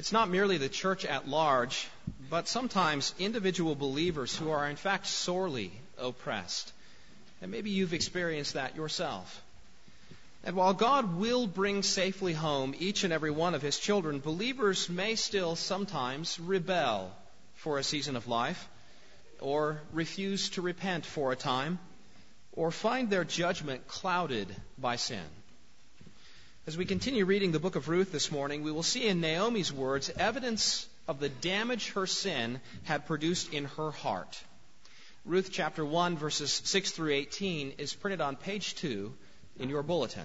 It's not merely the church at large, but sometimes individual believers who are in fact sorely oppressed. And maybe you've experienced that yourself. And while God will bring safely home each and every one of His children, believers may still sometimes rebel for a season of life, or refuse to repent for a time, or find their judgment clouded by sin. As we continue reading the book of Ruth this morning, we will see in Naomi's words evidence of the damage her sin had produced in her heart. Ruth chapter 1, verses 6 through 18 is printed on page 2 in your bulletin.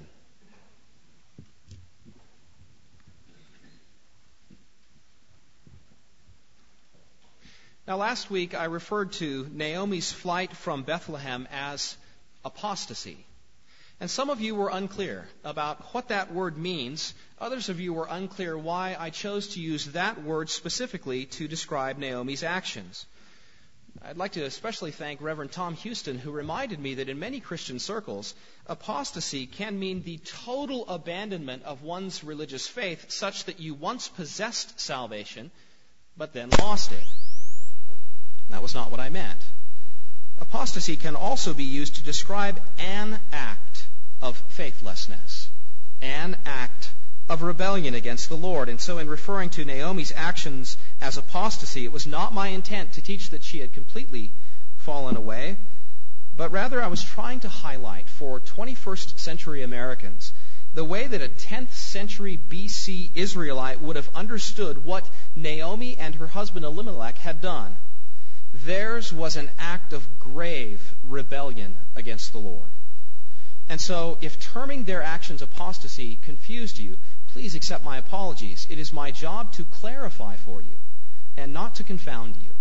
Now, last week I referred to Naomi's flight from Bethlehem as apostasy. And some of you were unclear about what that word means. Others of you were unclear why I chose to use that word specifically to describe Naomi's actions. I'd like to especially thank Reverend Tom Houston, who reminded me that in many Christian circles, apostasy can mean the total abandonment of one's religious faith, such that you once possessed salvation, but then lost it. That was not what I meant. Apostasy can also be used to describe an act of faithlessness, an act of rebellion against the Lord. And so in referring to Naomi's actions as apostasy, it was not my intent to teach that she had completely fallen away, but rather I was trying to highlight for 21st century Americans the way that a 10th century BC Israelite would have understood what Naomi and her husband Elimelech had done. Theirs was an act of grave rebellion against the Lord. And so, if terming their actions apostasy confused you, please accept my apologies. It is my job to clarify for you and not to confound you.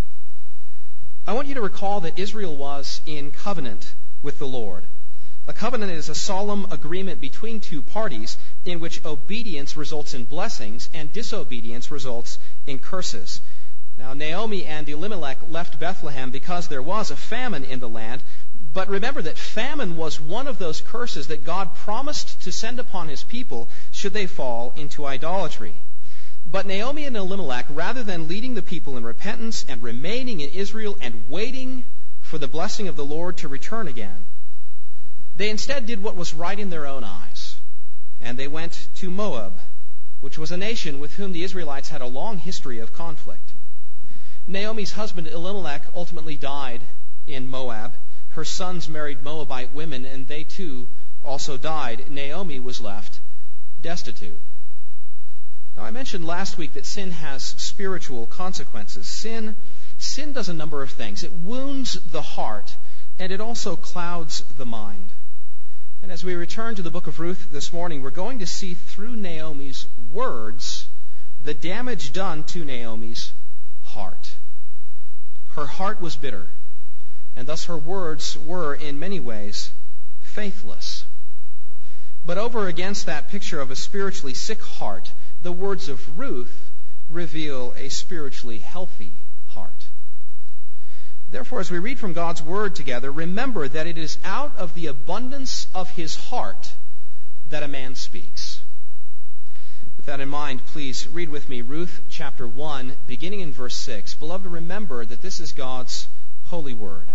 I want you to recall that Israel was in covenant with the Lord. A covenant is a solemn agreement between two parties in which obedience results in blessings and disobedience results in curses. Now, Naomi and Elimelech left Bethlehem because there was a famine in the land. But remember that famine was one of those curses that God promised to send upon His people should they fall into idolatry. But Naomi and Elimelech, rather than leading the people in repentance and remaining in Israel and waiting for the blessing of the Lord to return again, they instead did what was right in their own eyes. And they went to Moab, which was a nation with whom the Israelites had a long history of conflict. Naomi's husband Elimelech ultimately died in Moab. Her sons married Moabite women, and they too also died. Naomi was left destitute. Now, I mentioned last week that sin has spiritual consequences. Sin does a number of things. It wounds the heart, and it also clouds the mind. And as we return to the book of Ruth this morning, we're going to see through Naomi's words the damage done to Naomi's heart. Her heart was bitter, and thus her words were, in many ways, faithless. But over against that picture of a spiritually sick heart, the words of Ruth reveal a spiritually healthy heart. Therefore, as we read from God's Word together, remember that it is out of the abundance of his heart that a man speaks. With that in mind, please read with me Ruth chapter 1, beginning in verse 6. Beloved, remember that this is God's holy word.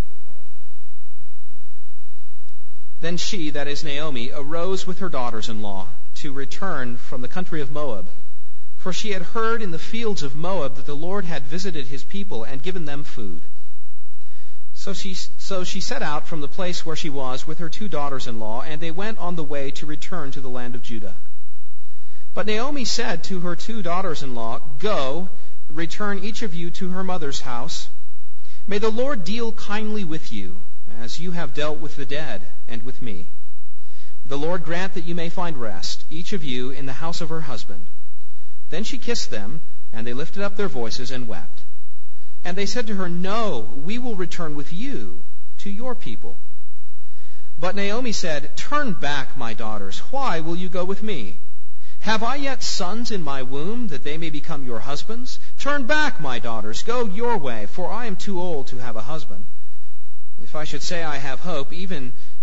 Then she, that is Naomi, arose with her daughters-in-law to return from the country of Moab. For she had heard in the fields of Moab that the Lord had visited his people and given them food. So she set out from the place where she was with her two daughters-in-law, and they went on the way to return to the land of Judah. But Naomi said to her two daughters-in-law, Go, return each of you to her mother's house. May the Lord deal kindly with you, as you have dealt with the dead and with me. The Lord grant that you may find rest, each of you in the house of her husband. Then she kissed them, and they lifted up their voices and wept. And they said to her, No, we will return with you to your people. But Naomi said, Turn back, my daughters. Why will you go with me? Have I yet sons in my womb, that they may become your husbands? Turn back, my daughters. Go your way, for I am too old to have a husband. If I should say I have hope, even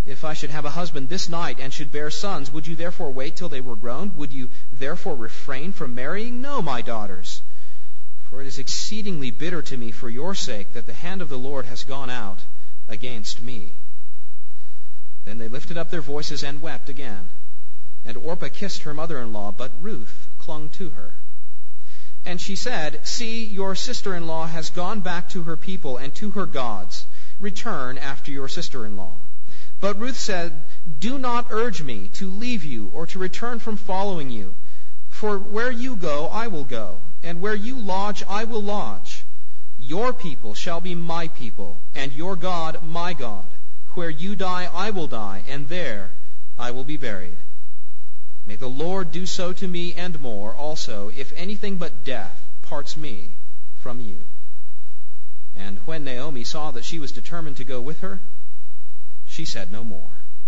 If I should have a husband this night and should bear sons, would you therefore wait till they were grown? Would you therefore refrain from marrying? No, my daughters. For it is exceedingly bitter to me for your sake that the hand of the Lord has gone out against me. Then they lifted up their voices and wept again. And Orpah kissed her mother-in-law, but Ruth clung to her. And she said, See, your sister-in-law has gone back to her people and to her gods. Return after your sister-in-law. But Ruth said, Do not urge me to leave you or to return from following you. For where you go, I will go, and where you lodge, I will lodge. Your people shall be my people, and your God my God. Where you die, I will die, and there I will be buried. May the Lord do so to me and more also, if anything but death parts me from you. And when Naomi saw that she was determined to go with her, she said no more.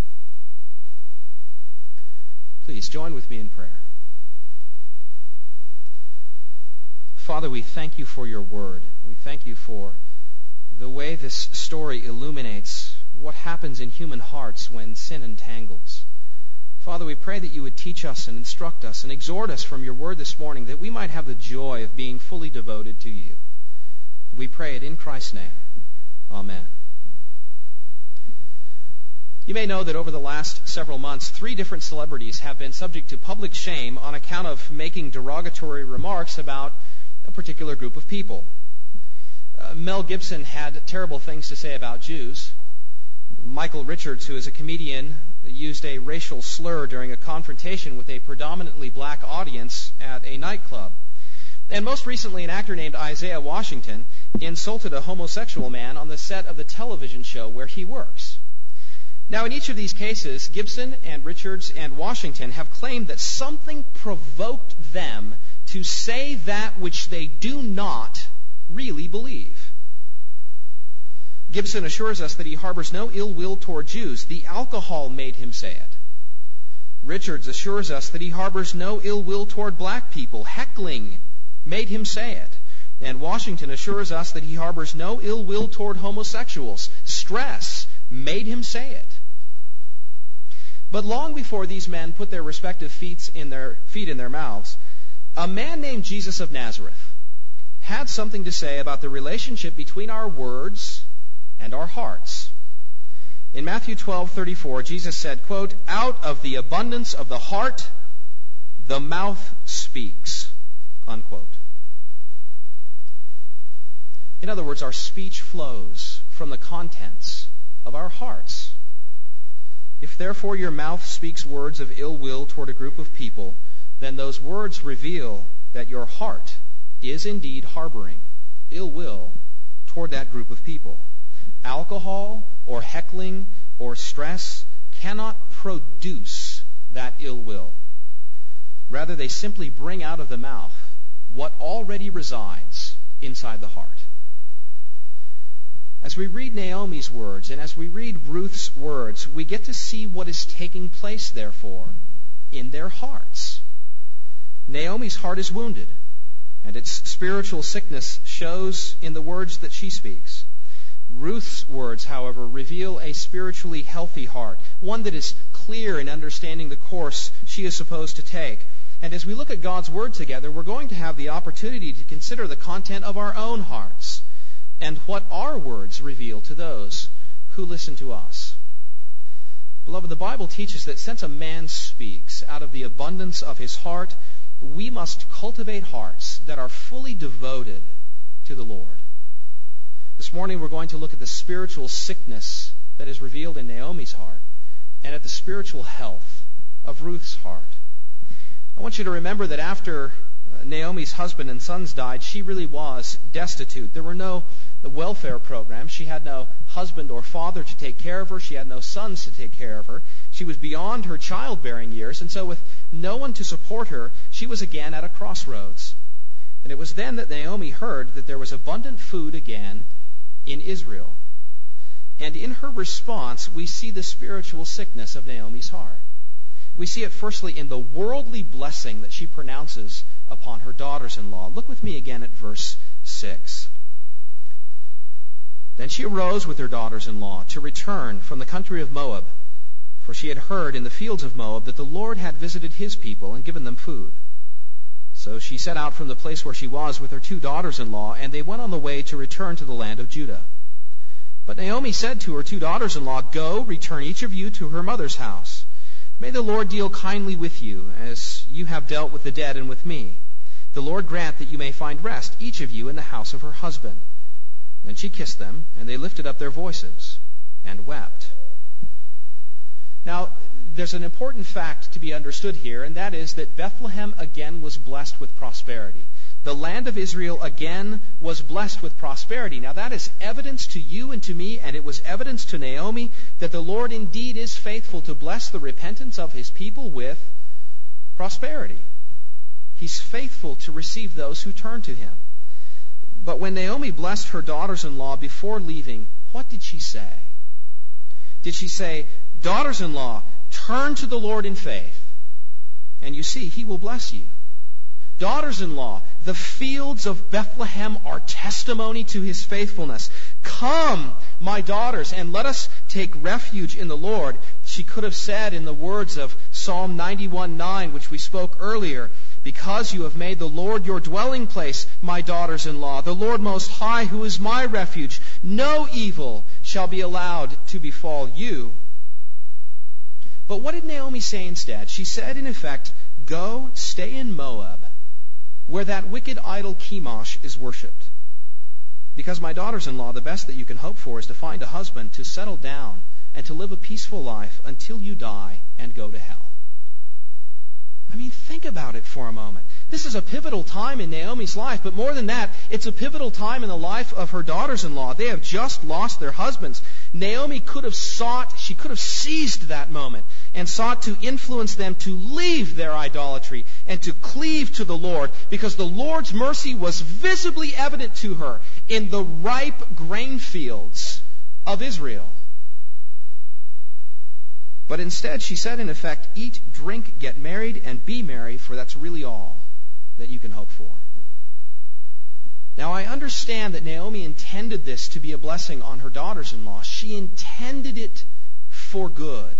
Please join with me in prayer. Father, we thank you for your word. We thank you for the way this story illuminates what happens in human hearts when sin entangles. Father, we pray that you would teach us and instruct us and exhort us from your word this morning, that we might have the joy of being fully devoted to you. We pray it in Christ's name. Amen. You may know that over the last several months, 3 different celebrities have been subject to public shame on account of making derogatory remarks about a particular group of people. Mel Gibson had terrible things to say about Jews. Michael Richards, who is a comedian, used a racial slur during a confrontation with a predominantly black audience at a nightclub. And most recently, an actor named Isaiah Washington insulted a homosexual man on the set of the television show where he works. Now, in each of these cases, Gibson and Richards and Washington have claimed that something provoked them to say that which they do not really believe. Gibson assures us that he harbors no ill will toward Jews. The alcohol made him say it. Richards assures us that he harbors no ill will toward black people. Heckling made him say it. And Washington assures us that he harbors no ill will toward homosexuals. Stress made him say it. But long before these men put their respective feet in their mouths, a man named Jesus of Nazareth had something to say about the relationship between our words and our hearts. In Matthew 12:34, Jesus said, quote, Out of the abundance of the heart, the mouth speaks, unquote. In other words, our speech flows from the contents of our hearts. If therefore your mouth speaks words of ill will toward a group of people, then those words reveal that your heart is indeed harboring ill will toward that group of people. Alcohol or heckling or stress cannot produce that ill will. Rather, they simply bring out of the mouth what already resides inside the heart. As we read Naomi's words and as we read Ruth's words, we get to see what is taking place, therefore, in their hearts. Naomi's heart is wounded, and its spiritual sickness shows in the words that she speaks. Ruth's words, however, reveal a spiritually healthy heart, one that is clear in understanding the course she is supposed to take. And as we look at God's Word together, we're going to have the opportunity to consider the content of our own hearts and what our words reveal to those who listen to us. Beloved, the Bible teaches that since a man speaks out of the abundance of his heart, we must cultivate hearts that are fully devoted to the Lord. This morning we're going to look at the spiritual sickness that is revealed in Naomi's heart and at the spiritual health of Ruth's heart. I want you to remember that after Naomi's husband and sons died, she really was destitute. There were no welfare programs. She had no husband or father to take care of her. She had no sons to take care of her. She was beyond her childbearing years, and so with no one to support her, she was again at a crossroads. And it was then that Naomi heard that there was abundant food again in Israel. And in her response, we see the spiritual sickness of Naomi's heart. We see it firstly in the worldly blessing that she pronounces upon her daughters-in-law. Look with me again at verse 6. Then she arose with her daughters-in-law to return from the country of Moab, for she had heard in the fields of Moab that the Lord had visited his people and given them food. So she set out from the place where she was with her 2 daughters-in-law, and they went on the way to return to the land of Judah. But Naomi said to her 2 daughters-in-law, "Go, return each of you to her mother's house. May the Lord deal kindly with you, as you have dealt with the dead and with me. The Lord grant that you may find rest, each of you, in the house of her husband." Then she kissed them, and they lifted up their voices and wept. Now, there's an important fact to be understood here, and that is that Bethlehem again was blessed with prosperity. The land of Israel again was blessed with prosperity. Now, that is evidence to you and to me, and it was evidence to Naomi that the Lord indeed is faithful to bless the repentance of his people with prosperity. He's faithful to receive those who turn to him. But when Naomi blessed her daughters-in-law before leaving, what did she say? Did she say, "Daughters-in-law, turn to the Lord in faith, and you see, he will bless you"? Daughters-in-law, the fields of Bethlehem are testimony to his faithfulness. Come, my daughters, and let us take refuge in the Lord. She could have said in the words of Psalm 91:9, which we spoke earlier, "Because you have made the Lord your dwelling place, my daughters-in-law, the Lord Most High, who is my refuge, no evil shall be allowed to befall you." But what did Naomi say instead? She said, in effect, "Go, stay in Moab, where that wicked idol Chemosh is worshipped. Because, my daughters-in-law, the best that you can hope for is to find a husband, to settle down, and to live a peaceful life until you die and go to hell." I mean, think about it for a moment. This is a pivotal time in Naomi's life, but more than that, it's a pivotal time in the life of her daughters-in-law. They have just lost their husbands. Naomi could have seized that moment and sought to influence them to leave their idolatry and to cleave to the Lord, because the Lord's mercy was visibly evident to her in the ripe grain fields of Israel. But instead, she said, in effect, "Eat, drink, get married, and be merry, for that's really all that you can hope for." Now, I understand that Naomi intended this to be a blessing on her daughters-in-law. She intended it for good.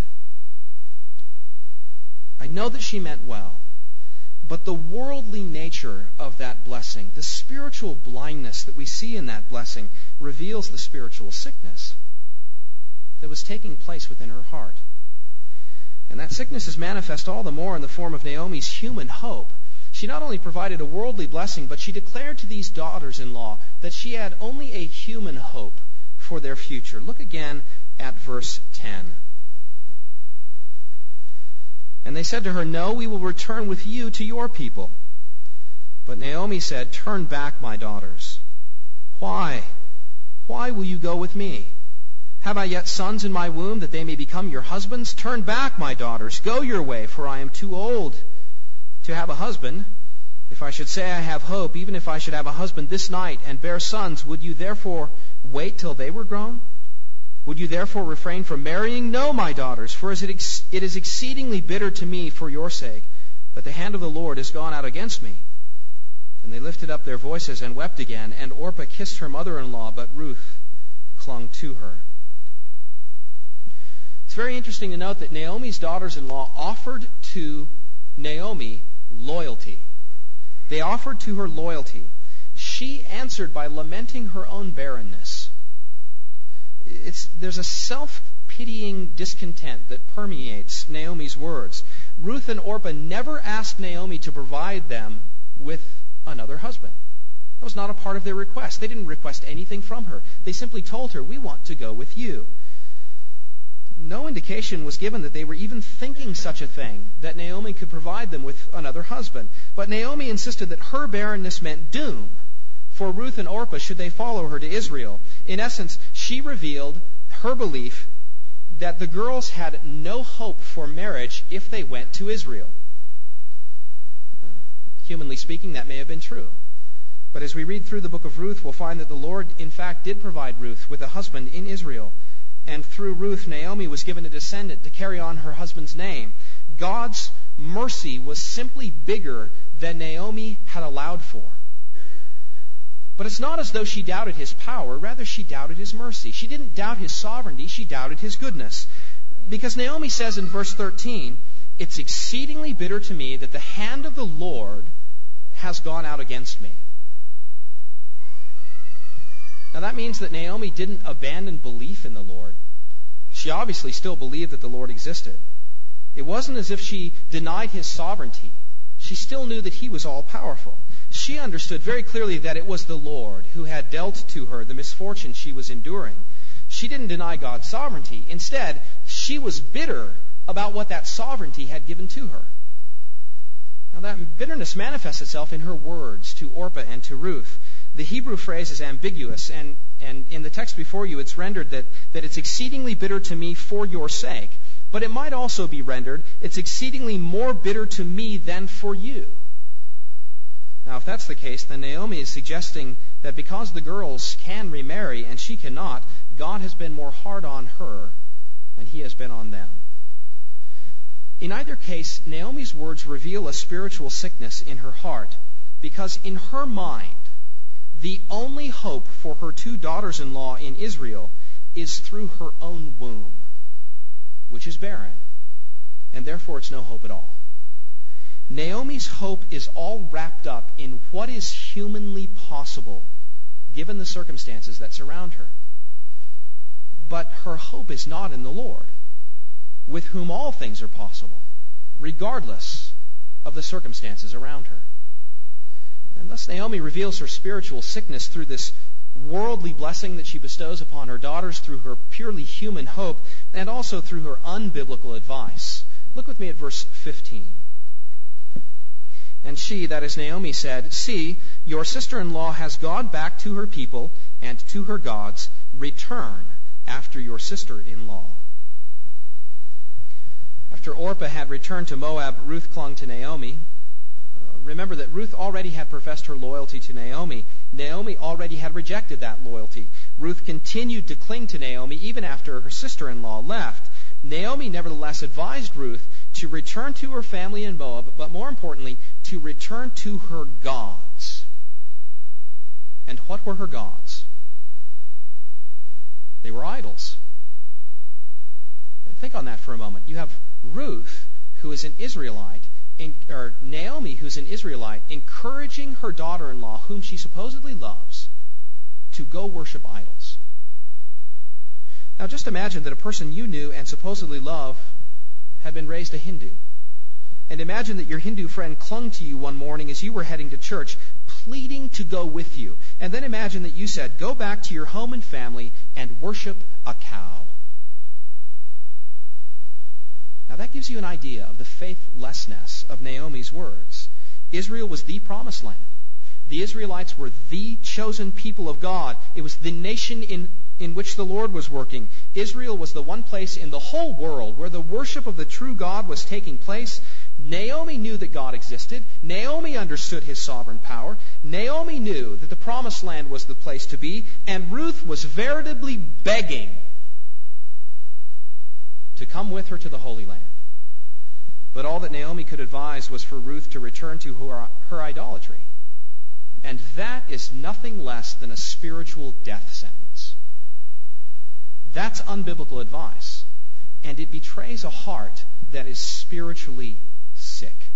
I know that she meant well. But the worldly nature of that blessing, the spiritual blindness that we see in that blessing, reveals the spiritual sickness that was taking place within her heart. And that sickness is manifest all the more in the form of Naomi's human hope. She not only provided a worldly blessing, but she declared to these daughters-in-law that she had only a human hope for their future. Look again at verse 10. "And they said to her, 'No, we will return with you to your people.' But Naomi said, 'Turn back, my daughters.' 'Why? Why will you go with me? Have I yet sons in my womb, that they may become your husbands? Turn back, my daughters, go your way, for I am too old to have a husband. If I should say I have hope, even if I should have a husband this night and bear sons, would you therefore wait till they were grown? Would you therefore refrain from marrying? No, my daughters, for it is exceedingly bitter to me for your sake, that the hand of the Lord is gone out against me.' And they lifted up their voices and wept again, and Orpah kissed her mother-in-law, but Ruth clung to her." It's very interesting to note that Naomi's daughters-in-law offered to Naomi loyalty. They offered to her loyalty. She answered by lamenting her own barrenness. There's a self-pitying discontent that permeates Naomi's words. Ruth and Orpah never asked Naomi to provide them with another husband. That was not a part of their request. They didn't request anything from her. They simply told her, "We want to go with you." No indication was given that they were even thinking such a thing, that Naomi could provide them with another husband. But Naomi insisted that her barrenness meant doom for Ruth and Orpah should they follow her to Israel. In essence, she revealed her belief that the girls had no hope for marriage if they went to Israel. Humanly speaking, that may have been true. But as we read through the book of Ruth, we'll find that the Lord, in fact, did provide Ruth with a husband in Israel. And through Ruth, Naomi was given a descendant to carry on her husband's name. God's mercy was simply bigger than Naomi had allowed for. But it's not as though she doubted his power. Rather, she doubted his mercy. She didn't doubt his sovereignty. She doubted his goodness. Because Naomi says in verse 13, "It's exceedingly bitter to me that the hand of the Lord has gone out against me." Now that means that Naomi didn't abandon belief in the Lord. She obviously still believed that the Lord existed. It wasn't as if she denied his sovereignty. She still knew that he was all-powerful. She understood very clearly that it was the Lord who had dealt to her the misfortune she was enduring. She didn't deny God's sovereignty. Instead, she was bitter about what that sovereignty had given to her. Now that bitterness manifests itself in her words to Orpah and to Ruth. The Hebrew phrase is ambiguous, and in the text before you it's rendered that it's exceedingly bitter to me for your sake. But it might also be rendered, it's exceedingly more bitter to me than for you. Now, if that's the case, then Naomi is suggesting that because the girls can remarry and she cannot, God has been more hard on her than he has been on them. In either case, Naomi's words reveal a spiritual sickness in her heart, because in her mind, the only hope for her two daughters-in-law in Israel is through her own womb, which is barren, and therefore it's no hope at all. Naomi's hope is all wrapped up in what is humanly possible, given the circumstances that surround her. But her hope is not in the Lord, with whom all things are possible, regardless of the circumstances around her. And thus Naomi reveals her spiritual sickness through this worldly blessing that she bestows upon her daughters, through her purely human hope, and also through her unbiblical advice. Look with me at verse 15. "And she," that is Naomi, "said, 'See, your sister-in-law has gone back to her people and to her gods. Return after your sister-in-law.'" After Orpah had returned to Moab, Ruth clung to Naomi. Remember that Ruth already had professed her loyalty to Naomi. Naomi already had rejected that loyalty. Ruth continued to cling to Naomi even after her sister-in-law left. Naomi nevertheless advised Ruth to return to her family in Moab, but more importantly, to return to her gods. And what were her gods? They were idols. Think on that for a moment. You have Ruth, who is an Israelite, or Naomi, who's an Israelite, encouraging her daughter-in-law, whom she supposedly loves, to go worship idols. Now just imagine that a person you knew and supposedly love had been raised a Hindu. And imagine that your Hindu friend clung to you one morning as you were heading to church, pleading to go with you. And then imagine that you said, "Go back to your home and family and worship a cow." Now that gives you an idea of the faithlessness of Naomi's words. Israel was the promised land. The Israelites were the chosen people of God. It was the nation in which the Lord was working. Israel was the one place in the whole world where the worship of the true God was taking place. Naomi knew that God existed. Naomi understood his sovereign power. Naomi knew that the promised land was the place to be. And Ruth was veritably begging to come with her to the Holy Land. But all that Naomi could advise was for Ruth to return to her idolatry. And that is nothing less than a spiritual death sentence. That's unbiblical advice. And it betrays a heart that is spiritually sick.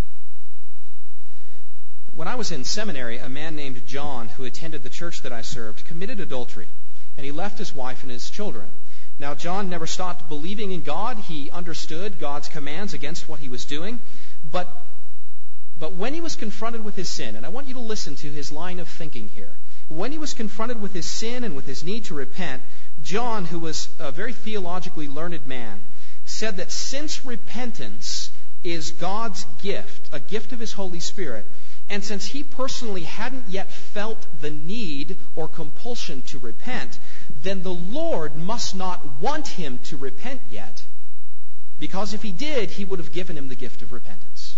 When I was in seminary, a man named John, who attended the church that I served, committed adultery. And he left his wife and his children. Now, John never stopped believing in God. He understood God's commands against what he was doing. But when he was confronted with his sin, and I want you to listen to his line of thinking here. When he was confronted with his sin and with his need to repent, John, who was a very theologically learned man, said that since repentance is God's gift, a gift of his Holy Spirit, and since he personally hadn't yet felt the need or compulsion to repent, then the Lord must not want him to repent yet, because if he did, he would have given him the gift of repentance.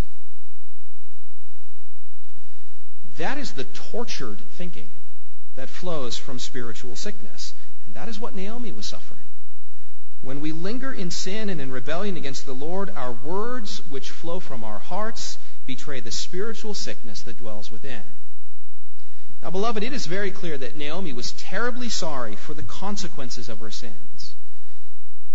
That is the tortured thinking that flows from spiritual sickness. And that is what Naomi was suffering. When we linger in sin and in rebellion against the Lord, our words, which flow from our hearts, betray the spiritual sickness that dwells within. Now, beloved, it is very clear that Naomi was terribly sorry for the consequences of her sins.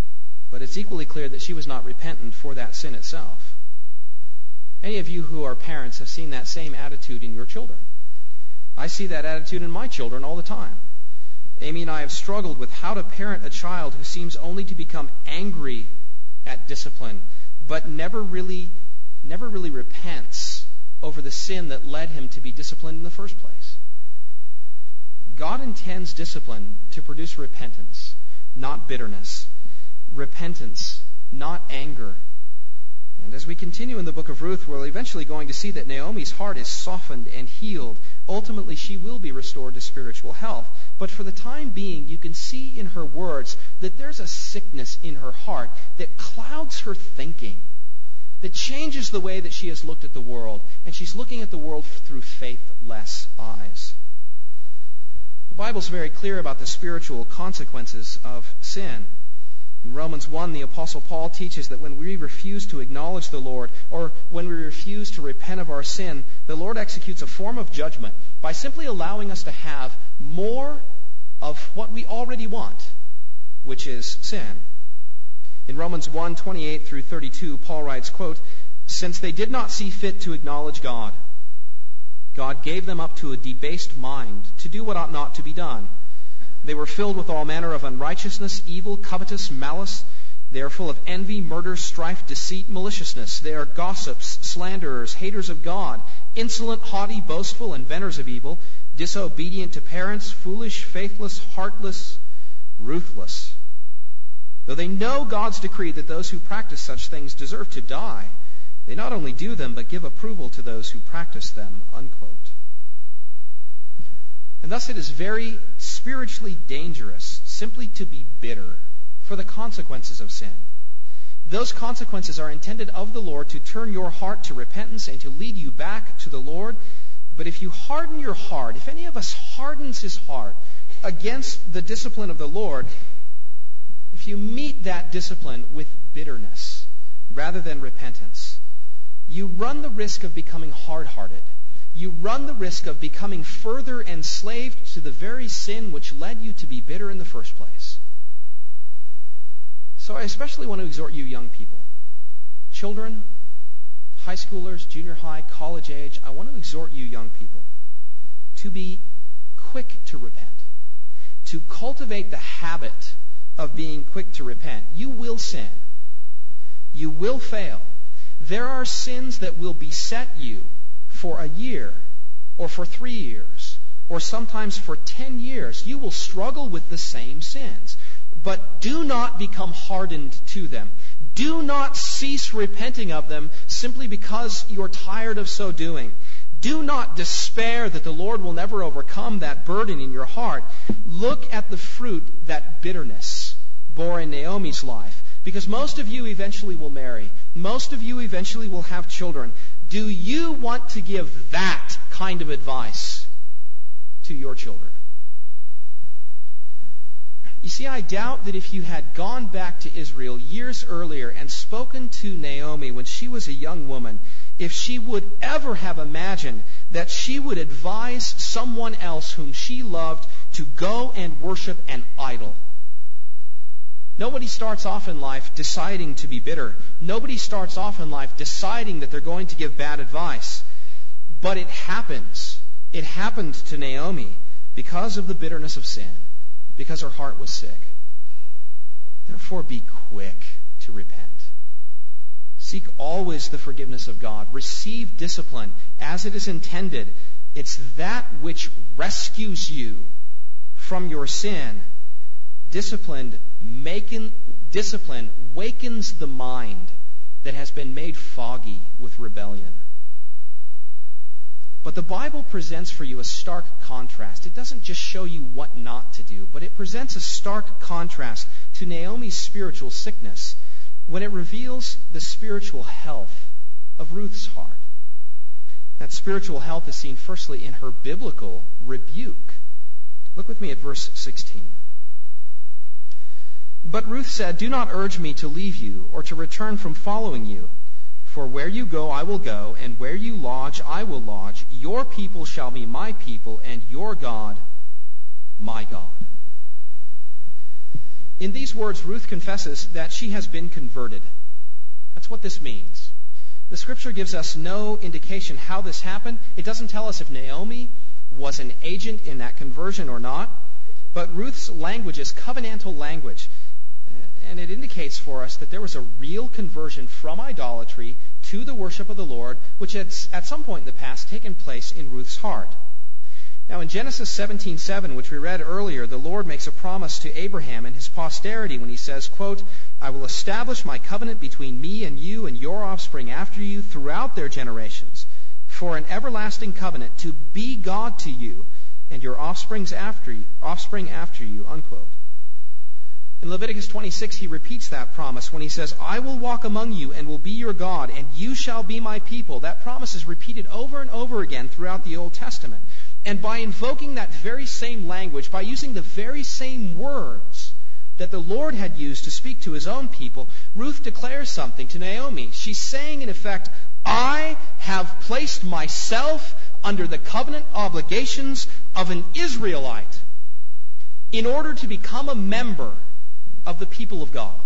But it's equally clear that she was not repentant for that sin itself. Any of you who are parents have seen that same attitude in your children. I see that attitude in my children all the time. Amy and I have struggled with how to parent a child who seems only to become angry at discipline, but never really repents over the sin that led him to be disciplined in the first place. God intends discipline to produce repentance, not bitterness. Repentance, not anger. And as we continue in the book of Ruth, we're eventually going to see that Naomi's heart is softened and healed. Ultimately, she will be restored to spiritual health. But for the time being, you can see in her words that there's a sickness in her heart that clouds her thinking, that changes the way that she has looked at the world, and she's looking at the world through faithless eyes. The Bible's very clear about the spiritual consequences of sin. In Romans 1, the Apostle Paul teaches that when we refuse to acknowledge the Lord, or when we refuse to repent of our sin, the Lord executes a form of judgment by simply allowing us to have more of what we already want, which is sin. In Romans 1, 28 through 32, Paul writes, quote, "Since they did not see fit to acknowledge God, God gave them up to a debased mind to do what ought not to be done. They were filled with all manner of unrighteousness, evil, covetous, malice. They are full of envy, murder, strife, deceit, maliciousness. They are gossips, slanderers, haters of God, insolent, haughty, boastful, inventors of evil, disobedient to parents, foolish, faithless, heartless, ruthless. Though they know God's decree that those who practice such things deserve to die, they not only do them, but give approval to those who practice them." Unquote. And thus it is very spiritually dangerous simply to be bitter for the consequences of sin. Those consequences are intended of the Lord to turn your heart to repentance and to lead you back to the Lord. But if you harden your heart, if any of us hardens his heart against the discipline of the Lord, if you meet that discipline with bitterness rather than repentance, you run the risk of becoming hard-hearted. You run the risk of becoming further enslaved to the very sin which led you to be bitter in the first place. So I especially want to exhort you young people, children, high schoolers, junior high, college age, I want to exhort you young people to be quick to repent, to cultivate the habit of being quick to repent. You will sin. You will fail. There are sins that will beset you for a year, or for 3 years, or sometimes for 10 years. You will struggle with the same sins. But do not become hardened to them. Do not cease repenting of them simply because you're tired of so doing. Do not despair that the Lord will never overcome that burden in your heart. Look at the fruit that bitterness bore in Naomi's life. Because most of you eventually will marry. Most of you eventually will have children. Do you want to give that kind of advice to your children? You see, I doubt that if you had gone back to Israel years earlier and spoken to Naomi when she was a young woman, if she would ever have imagined that she would advise someone else whom she loved to go and worship an idol. Nobody starts off in life deciding to be bitter. Nobody starts off in life deciding that they're going to give bad advice. But it happens. It happened to Naomi because of the bitterness of sin, because her heart was sick. Therefore, be quick to repent. Seek always the forgiveness of God. Receive discipline as it is intended. It's that which rescues you from your sin. Discipline wakens the mind that has been made foggy with rebellion. But the Bible presents for you a stark contrast. It doesn't just show you what not to do, but it presents a stark contrast to Naomi's spiritual sickness when it reveals the spiritual health of Ruth's heart. That spiritual health is seen firstly in her biblical rebuke. Look with me at verse 16. But Ruth said, "Do not urge me to leave you or to return from following you. For where you go, I will go, and where you lodge, I will lodge. Your people shall be my people, and your God, my God." In these words, Ruth confesses that she has been converted. That's what this means. The scripture gives us no indication how this happened. It doesn't tell us if Naomi was an agent in that conversion or not. But Ruth's language is covenantal language. And it indicates for us that there was a real conversion from idolatry to the worship of the Lord, which had at some point in the past taken place in Ruth's heart. Now in Genesis 17:7, which we read earlier, the Lord makes a promise to Abraham and his posterity when he says, quote, "I will establish my covenant between me and you and your offspring after you throughout their generations, for an everlasting covenant to be God to you and your offspring after you," unquote. In Leviticus 26, he repeats that promise when he says, "I will walk among you and will be your God, and you shall be my people." That promise is repeated over and over again throughout the Old Testament. And by invoking that very same language, by using the very same words that the Lord had used to speak to his own people, Ruth declares something to Naomi. She's saying, in effect, I have placed myself under the covenant obligations of an Israelite in order to become a member of the people of God.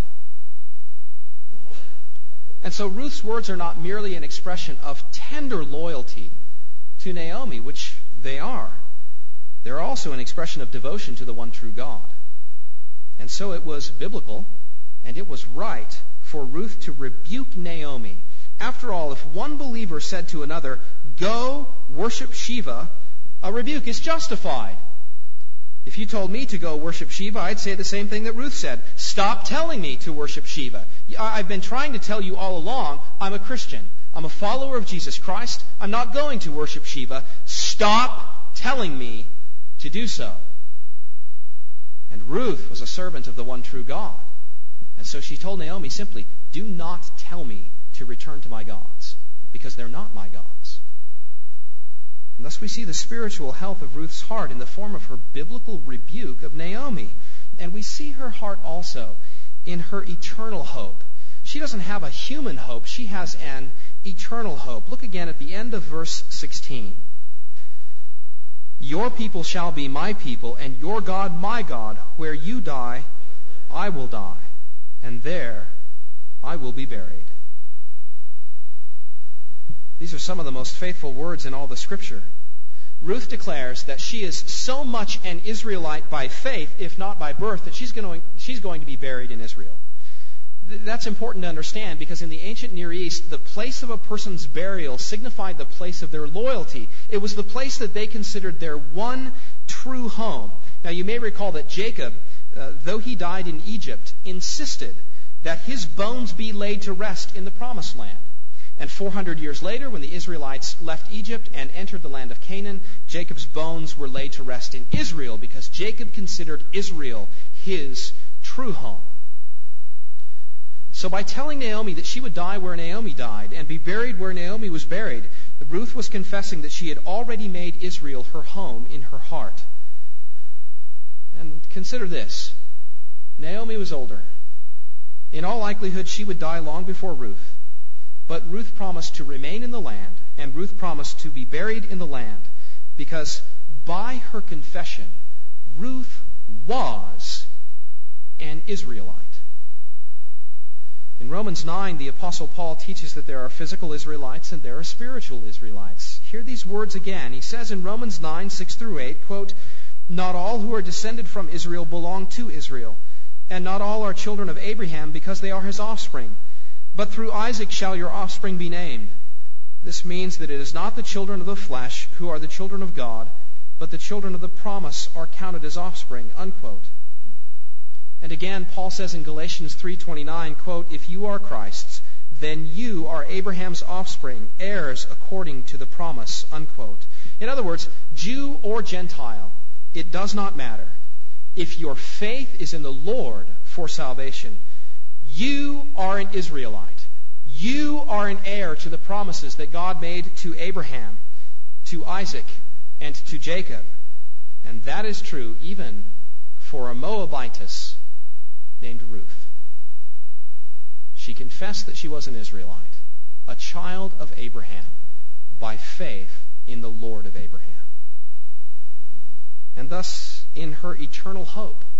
And so Ruth's words are not merely an expression of tender loyalty to Naomi, which they are. They're also an expression of devotion to the one true God. And so it was biblical, and it was right for Ruth to rebuke Naomi. After all, if one believer said to another, "Go worship Shiva," a rebuke is justified. If you told me to go worship Shiva, I'd say the same thing that Ruth said. Stop telling me to worship Shiva. I've been trying to tell you all along, I'm a Christian. I'm a follower of Jesus Christ. I'm not going to worship Shiva. Stop telling me to do so. And Ruth was a servant of the one true God. And so she told Naomi simply, do not tell me to return to my gods, because they're not my gods. And thus we see the spiritual health of Ruth's heart in the form of her biblical rebuke of Naomi. And we see her heart also in her eternal hope. She doesn't have a human hope. She has an eternal hope. Look again at the end of verse 16. Your people shall be my people, and your God my God. Where you die, I will die, and there I will be buried. These are some of the most faithful words in all the Scripture. Ruth declares that she is so much an Israelite by faith, if not by birth, that she's going to be buried in Israel. That's important to understand, because in the ancient Near East, the place of a person's burial signified the place of their loyalty. It was the place that they considered their one true home. Now, you may recall that Jacob, though he died in Egypt, insisted that his bones be laid to rest in the Promised Land. And 400 years later, when the Israelites left Egypt and entered the land of Canaan, Jacob's bones were laid to rest in Israel, because Jacob considered Israel his true home. So by telling Naomi that she would die where Naomi died and be buried where Naomi was buried, Ruth was confessing that she had already made Israel her home in her heart. And consider this. Naomi was older. In all likelihood, she would die long before Ruth. But Ruth promised to remain in the land, and Ruth promised to be buried in the land, because by her confession, Ruth was an Israelite. In Romans 9, the Apostle Paul teaches that there are physical Israelites and there are spiritual Israelites. Hear these words again. He says in Romans 9, 6 through 8, quote, not all who are descended from Israel belong to Israel, and not all are children of Abraham because they are his offspring. But through Isaac shall your offspring be named. This means that it is not the children of the flesh who are the children of God, but the children of the promise are counted as offspring, unquote. And again, Paul says in Galatians 3:29, quote, if you are Christ's, then you are Abraham's offspring, heirs according to the promise, unquote. In other words, Jew or Gentile, it does not matter. If your faith is in the Lord for salvation, you are an Israelite. You are an heir to the promises that God made to Abraham, to Isaac, and to Jacob. And that is true even for a Moabitess named Ruth. She confessed that she was an Israelite, a child of Abraham, by faith in the Lord of Abraham. And thus, in her eternal hope,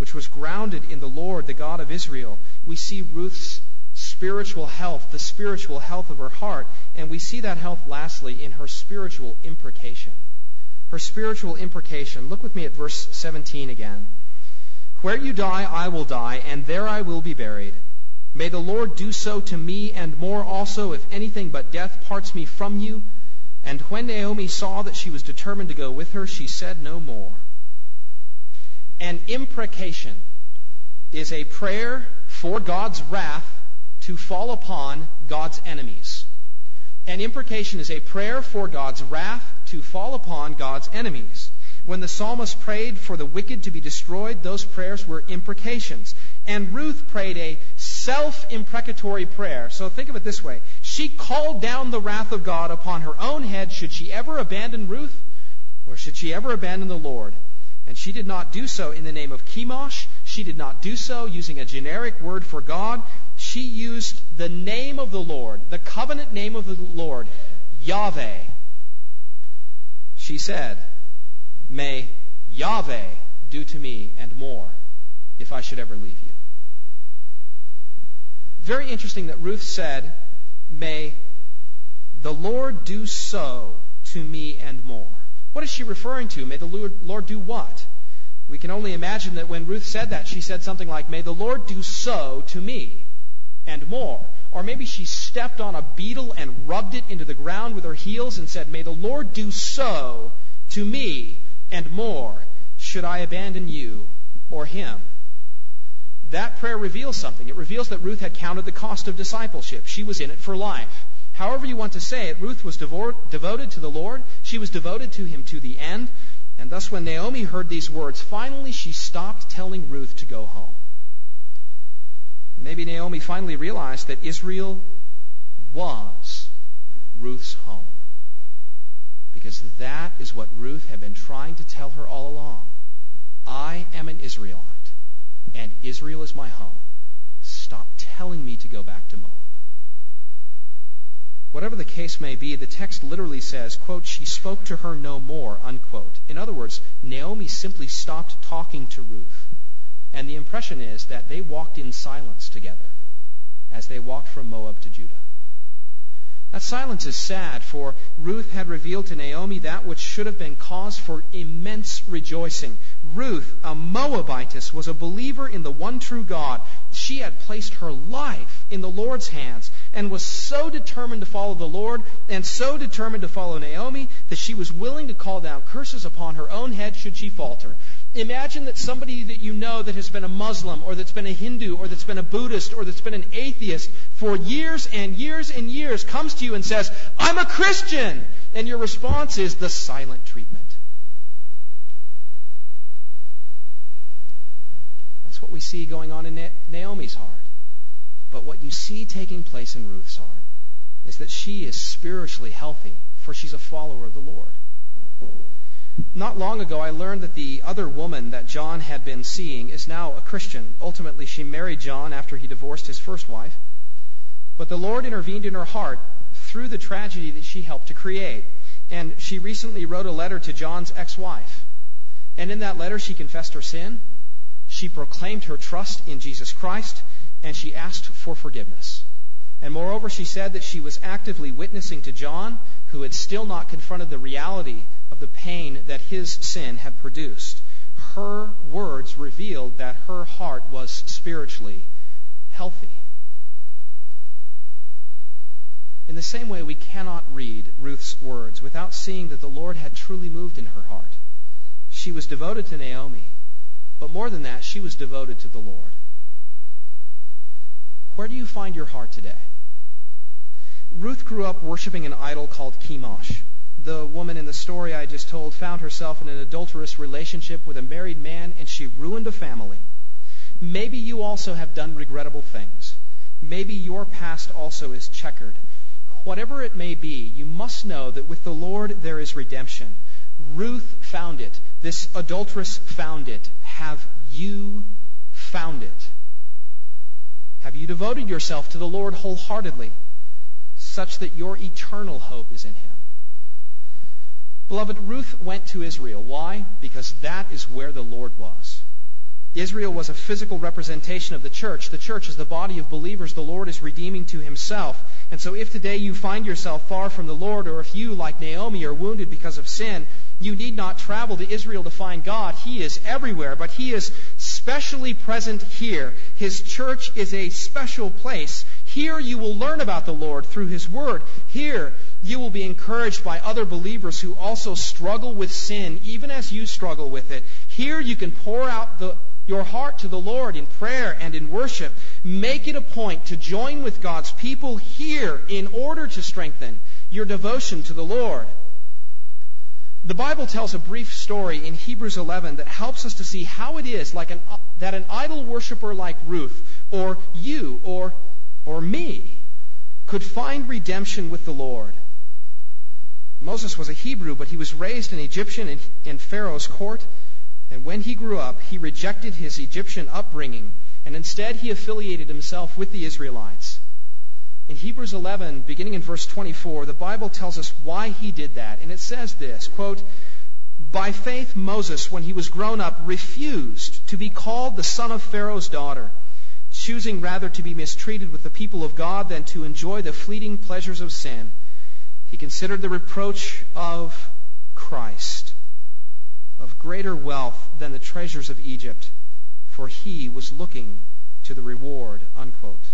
which was grounded in the Lord, the God of Israel. We see Ruth's spiritual health, the spiritual health of her heart, and we see that health lastly in her spiritual imprecation. Her spiritual imprecation. Look with me at verse 17 again. Where you die, I will die, and there I will be buried. May the Lord do so to me, and more also, if anything but death parts me from you. And when Naomi saw that she was determined to go with her, she said no more. An imprecation is a prayer for God's wrath to fall upon God's enemies. An imprecation is a prayer for God's wrath to fall upon God's enemies. When the psalmist prayed for the wicked to be destroyed, those prayers were imprecations. And Ruth prayed a self-imprecatory prayer. So think of it this way. She called down the wrath of God upon her own head should she ever abandon Ruth, or should she ever abandon the Lord. And she did not do so in the name of Chemosh. She did not do so using a generic word for God. She used the name of the Lord, the covenant name of the Lord, Yahweh. She said, may Yahweh do to me and more if I should ever leave you. Very interesting that Ruth said, may the Lord do so to me and more. What is she referring to? May the Lord do what? We can only imagine that when Ruth said that, she said something like, may the Lord do so to me and more. Or maybe she stepped on a beetle and rubbed it into the ground with her heels and said, may the Lord do so to me and more, should I abandon you or him. That prayer reveals something. It reveals that Ruth had counted the cost of discipleship. She was in it for life. However you want to say it, Ruth was devoted to the Lord. She was devoted to him to the end. And thus when Naomi heard these words, finally she stopped telling Ruth to go home. Maybe Naomi finally realized that Israel was Ruth's home. Because that is what Ruth had been trying to tell her all along. I am an Israelite, and Israel is my home. Stop telling me to go back to Moab. Whatever the case may be, the text literally says, quote, she spoke to her no more, unquote. In other words, Naomi simply stopped talking to Ruth. And the impression is that they walked in silence together as they walked from Moab to Judah. That silence is sad, for Ruth had revealed to Naomi that which should have been cause for immense rejoicing. Ruth, a Moabitess, was a believer in the one true God. She had placed her life in the Lord's hands and was so determined to follow the Lord and so determined to follow Naomi that she was willing to call down curses upon her own head should she falter. Imagine that somebody that you know that has been a Muslim or that's been a Hindu or that's been a Buddhist or that's been an atheist for years and years and years comes to you and says, I'm a Christian! And your response is the silent treatment. That's what we see going on in Naomi's heart. But what you see taking place in Ruth's heart is that she is spiritually healthy, for she's a follower of the Lord. Not long ago, I learned that the other woman that John had been seeing is now a Christian. Ultimately, she married John after he divorced his first wife. But the Lord intervened in her heart through the tragedy that she helped to create. And she recently wrote a letter to John's ex-wife. And in that letter, she confessed her sin. She proclaimed her trust in Jesus Christ. And she asked for forgiveness. And moreover, she said that she was actively witnessing to John, who had still not confronted the reality of the pain that his sin had produced. Her words revealed that her heart was spiritually healthy. In the same way, we cannot read Ruth's words without seeing that the Lord had truly moved in her heart. She was devoted to Naomi, but more than that, she was devoted to the Lord. Where do you find your heart today? Ruth grew up worshiping an idol called Chemosh. The woman in the story I just told found herself in an adulterous relationship with a married man, and she ruined a family. Maybe you also have done regrettable things. Maybe your past also is checkered. Whatever it may be, you must know that with the Lord there is redemption. Ruth found it. This adulteress found it. Have you found it? Have you devoted yourself to the Lord wholeheartedly, such that your eternal hope is in him? Beloved, Ruth went to Israel. Why? Because that is where the Lord was. Israel was a physical representation of the church. The church is the body of believers the Lord is redeeming to himself. And so if today you find yourself far from the Lord, or if you, like Naomi, are wounded because of sin, you need not travel to Israel to find God. He is everywhere, but he is specially present here. His church is a special place. Here you will learn about the Lord through his word. Here you will be encouraged by other believers who also struggle with sin, even as you struggle with it. Here you can pour out your heart to the Lord in prayer and in worship. Make it a point to join with God's people here in order to strengthen your devotion to the Lord. The Bible tells a brief story in Hebrews 11 that helps us to see how it is that an idol worshiper like Ruth, or you, or me, could find redemption with the Lord. Moses was a Hebrew, but he was raised an Egyptian in Pharaoh's court. And when he grew up, he rejected his Egyptian upbringing, and instead he affiliated himself with the Israelites. In Hebrews 11, beginning in verse 24, the Bible tells us why he did that. And it says this, quote, "By faith Moses, when he was grown up, refused to be called the son of Pharaoh's daughter, choosing rather to be mistreated with the people of God than to enjoy the fleeting pleasures of sin. He considered the reproach of Christ of greater wealth than the treasures of Egypt, for he was looking to the reward," unquote.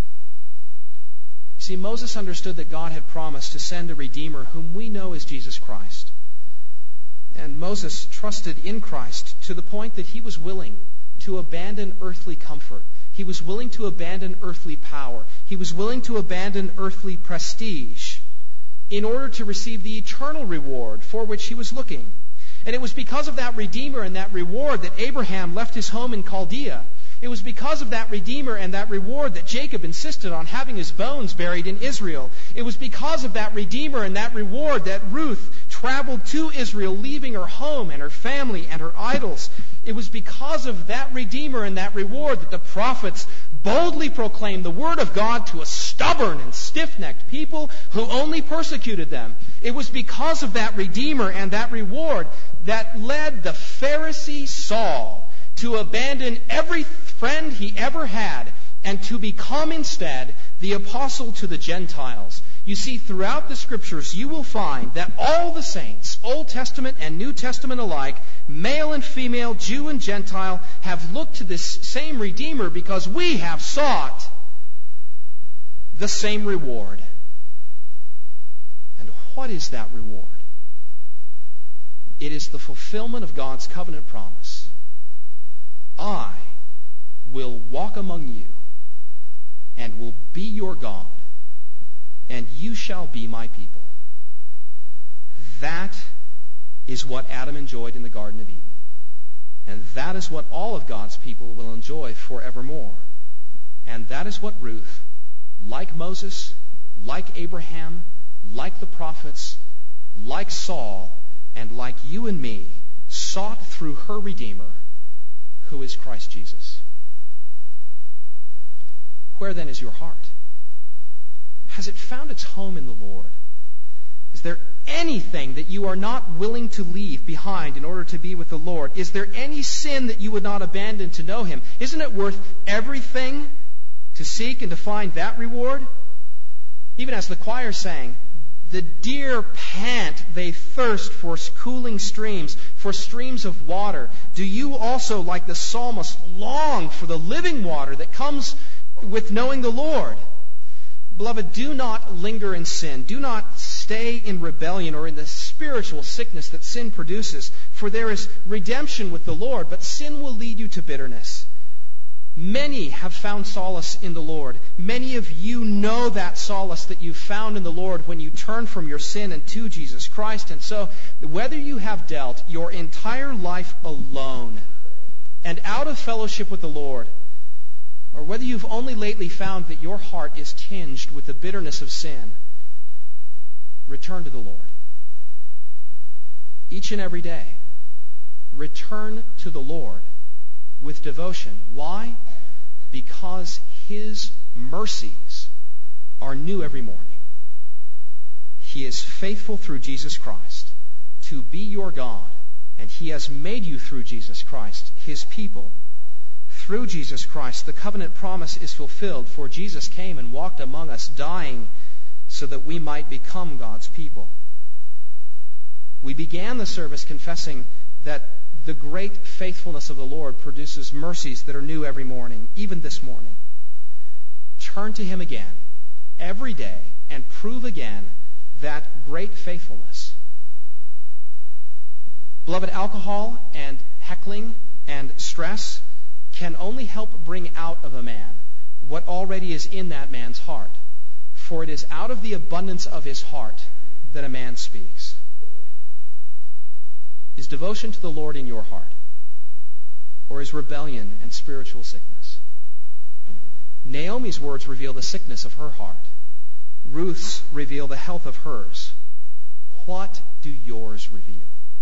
See, Moses understood that God had promised to send a Redeemer whom we know as Jesus Christ. And Moses trusted in Christ to the point that he was willing to abandon earthly comfort. He was willing to abandon earthly power. He was willing to abandon earthly prestige in order to receive the eternal reward for which he was looking. And it was because of that Redeemer and that reward that Abraham left his home in Chaldea. It was because of that Redeemer and that reward that Jacob insisted on having his bones buried in Israel. It was because of that Redeemer and that reward that Ruth traveled to Israel, leaving her home and her family and her idols. It was because of that Redeemer and that reward that the prophets boldly proclaimed the word of God to a stubborn and stiff-necked people who only persecuted them. It was because of that Redeemer and that reward that led the Pharisee Saul to abandon every friend he ever had and to become instead the apostle to the Gentiles. You see, throughout the Scriptures, you will find that all the saints, Old Testament and New Testament alike, male and female, Jew and Gentile, have looked to this same Redeemer because we have sought the same reward. And what is that reward? It is the fulfillment of God's covenant promise. I will walk among you and will be your God, and you shall be my people. That is what Adam enjoyed in the Garden of Eden. And that is what all of God's people will enjoy forevermore. And that is what Ruth, like Moses, like Abraham, like the prophets, like Saul, and like you and me, sought through her Redeemer, who is Christ Jesus. Where then is your heart? Has it found its home in the Lord? Is there anything that you are not willing to leave behind in order to be with the Lord? Is there any sin that you would not abandon to know Him? Isn't it worth everything to seek and to find that reward? Even as the choir sang, the deer pant, they thirst for cooling streams, for streams of water. Do you also, like the psalmist, long for the living water that comes with knowing the Lord? Beloved, do not linger in sin. Do not stay in rebellion or in the spiritual sickness that sin produces. For there is redemption with the Lord, but sin will lead you to bitterness. Many have found solace in the Lord. Many of you know that solace that you found in the Lord when you turn from your sin and to Jesus Christ. And so, whether you have dealt your entire life alone and out of fellowship with the Lord, or whether you've only lately found that your heart is tinged with the bitterness of sin, return to the Lord. Each and every day, return to the Lord with devotion. Why? Because His mercies are new every morning. He is faithful through Jesus Christ to be your God, and He has made you through Jesus Christ His people. Through Jesus Christ, the covenant promise is fulfilled, for Jesus came and walked among us, dying so that we might become God's people. We began the service confessing that the great faithfulness of the Lord produces mercies that are new every morning, even this morning. Turn to Him again, every day, and prove again that great faithfulness. Beloved, alcohol and heckling and stress can only help bring out of a man what already is in that man's heart. For it is out of the abundance of his heart that a man speaks. Is devotion to the Lord in your heart? Or is rebellion and spiritual sickness? Naomi's words reveal the sickness of her heart. Ruth's reveal the health of hers. What do yours reveal?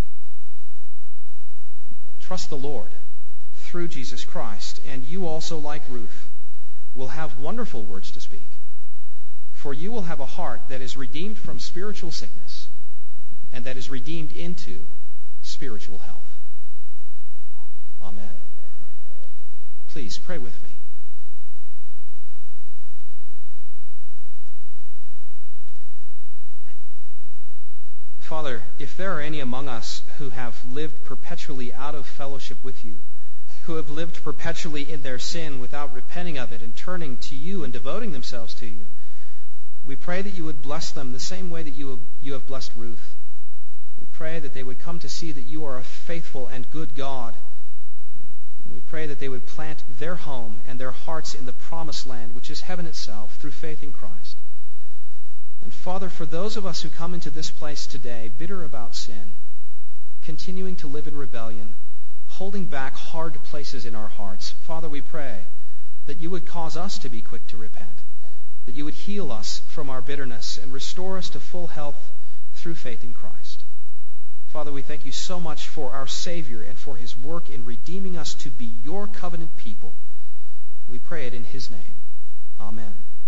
Trust the Lord through Jesus Christ, and you also, like Ruth, will have wonderful words to speak. For you will have a heart that is redeemed from spiritual sickness and that is redeemed into spiritual health. Amen. Please pray with me. Father, if there are any among us who have lived perpetually out of fellowship with you, who have lived perpetually in their sin without repenting of it and turning to you and devoting themselves to you, we pray that you would bless them the same way that you have blessed Ruth. We pray that they would come to see that you are a faithful and good God. We pray that they would plant their home and their hearts in the promised land, which is heaven itself, through faith in Christ. And Father, for those of us who come into this place today bitter about sin, continuing to live in rebellion, holding back hard places in our hearts, Father, we pray that you would cause us to be quick to repent, that you would heal us from our bitterness and restore us to full health through faith in Christ. Father, we thank you so much for our Savior and for his work in redeeming us to be your covenant people. We pray it in his name. Amen.